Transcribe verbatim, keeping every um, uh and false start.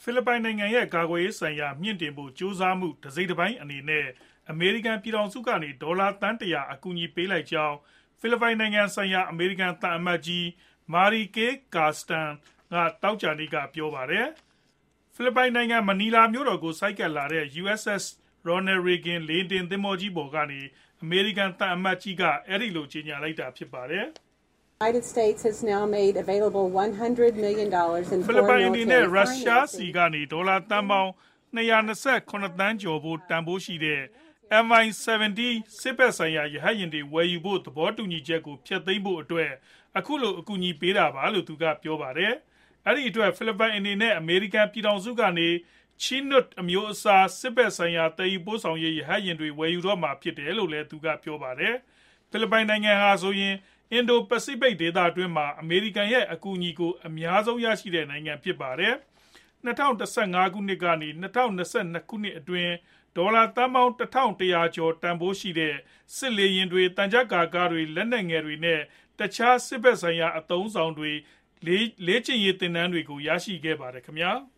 ဖိလစ်ပိုင်နိုင်ငံရဲ့ကာကွယ်ရေးဆိုင်ရာမြင့်တင်ဖို့ကြိုးစားမှုတစိတ်တပိုင်းအနေနဲ့အမေရိကန်ပြည်ထောင်စုကနေဒေါ်လာသန်းတရာအကူအညီပေးလိုက်ကြောင်းဖိလစ်ပိုင်နိုင်ငံဆိုင်ရာအမေရိကန်သံအမတ်ကြီး Marike Castán ကတောက်ကြနေ့ကပြောပါတယ်ဖိလစ်ပိုင်နိုင်ငံမနီလာမြို့တော်ကိုဆိုက်ကပ်လာတဲ့ ယူ အက်စ် အက်စ် Ronald Reagan လေယာဉ်တင်သင်္ဘောကြီးပေါ်ကနေအမေရိကန်သံအမတ်ကြီးကအဲဒီလိုကြေညာလိုက်တာဖြစ်ပါတယ် The United States has now made available one hundred million dollars in ဖိလစ်ပိုင်အနေနဲ့ရုရှားစီကနေဒေါ်လာသန်းပေါင်းtwo hundred twenty-sevenသန်းကျော်ဖို့တန်ဖိုးရှိတဲ့ M I seventy စစ်ဘက်ဆိုင်ရာရဟတ်ယာဉ်တွေဝယ်ယူဖို့သဘောတူညီချက်ကိုဖျက်သိမ်းဖို့အတွက်အခုလိုအကူအညီပေးတာပါလို့သူကပြောပါတယ်။အဲဒီအတွက်ဖိလစ်ပိုင်အနေနဲ့အမေရိကန်ပြည်ထောင်စုကနေ Chinook အမျိုးအစားစစ်ဘက်ဆိုင်ရာတည်ယူပို့ဆောင်ရေးရဟတ်ယာဉ်တွေဝယ်ယူတော့မှာဖြစ်တယ်လို့လည်းသူကပြောပါတယ်။ဖိလစ်ပိုင်နိုင်ငံဟာဆိုရင်အင်ဒိုပစိဖိတ်ဒေသတွင်းမှာအမေရိကန်ရဲ့အကူအညီကိုအများဆုံးရရှိတဲ့နိုင်ငံဖြစ်ပါတယ်။twenty fifteenခုနှစ်ကနေtwenty twenty-twoခုနှစ်အတွင်းဒေါ်လာသန်းပေါင်းone thousand one hundredကျော်တန်ဖိုးရှိတဲ့စစ်လေယာဉ်တွေတန်ကြပ်ကာကားတွေလက်နက်ငယ်တွေနဲ့တခြားစစ်ဘက်ဆိုင်ရာအသုံးအဆောင်တွေလေ့ကျင့်ရေးသင်တန်းတွေကိုရရှိခဲ့ပါတယ်ခင်ဗျာ။